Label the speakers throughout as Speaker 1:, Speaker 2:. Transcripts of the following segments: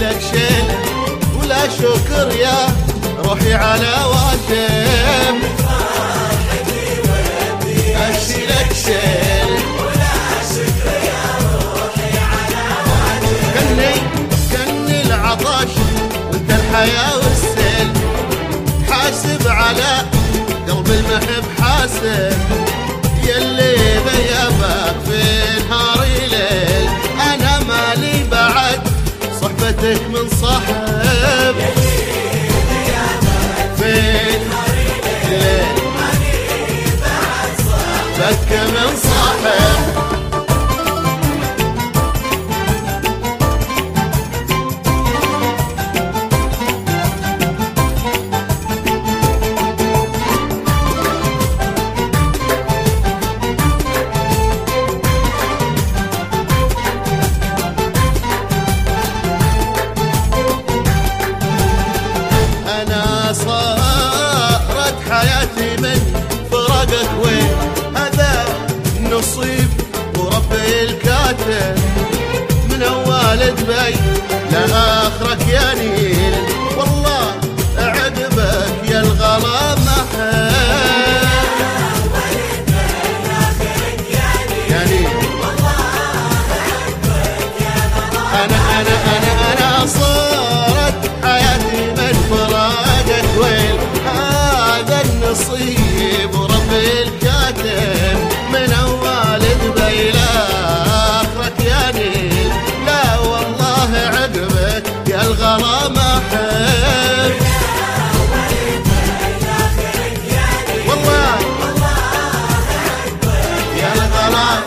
Speaker 1: اشيلك شيل ولا شكر يا روحي على وادم. اشيلك شيل ولا شكر يا روحي على وادم. كني العطش وانت الحياة والسيل، حاسب على قلب المحب حاسب، يلي غيابك في نهاري ليل. انا مالي بعد صحبتك من صاحب، يلي غيابك في نهاري ليل. مالي بعد صحبتك من صاحب. صارت حياتي من فراقك وين، هذا نصيب وربي الكاتب. من اول دبي لاخرك يا نيل، والله عقبك يا الغلا محل. انا صارت حياتي من فراقك ويل، هذا النصيب وربي الكاتب. من اول دبي لاخرك يا نيل، لا والله عقبك يا الغلا محل. والله يا الغلا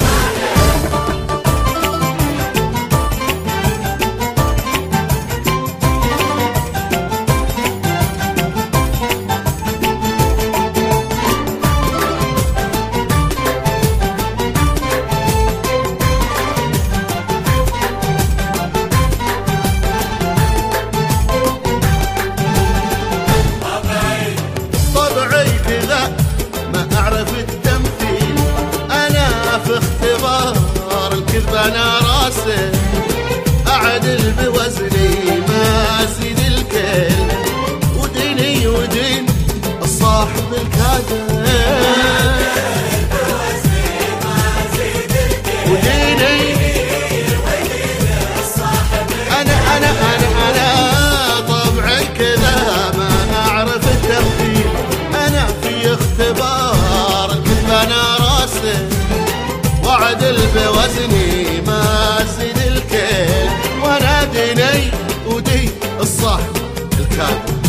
Speaker 1: في اختبار الكذب انا راسه، اعدل بوزني ما ازيد الكل، وديني ودين الصاحب الكاذب. وديني انا طبعي كذا ما اعرف التمثيل. انا في اختبار الكذب انا راسه، وعدل بوزني ما ازيد الكيل، وانا ديني ودي الصاحب الكاذب.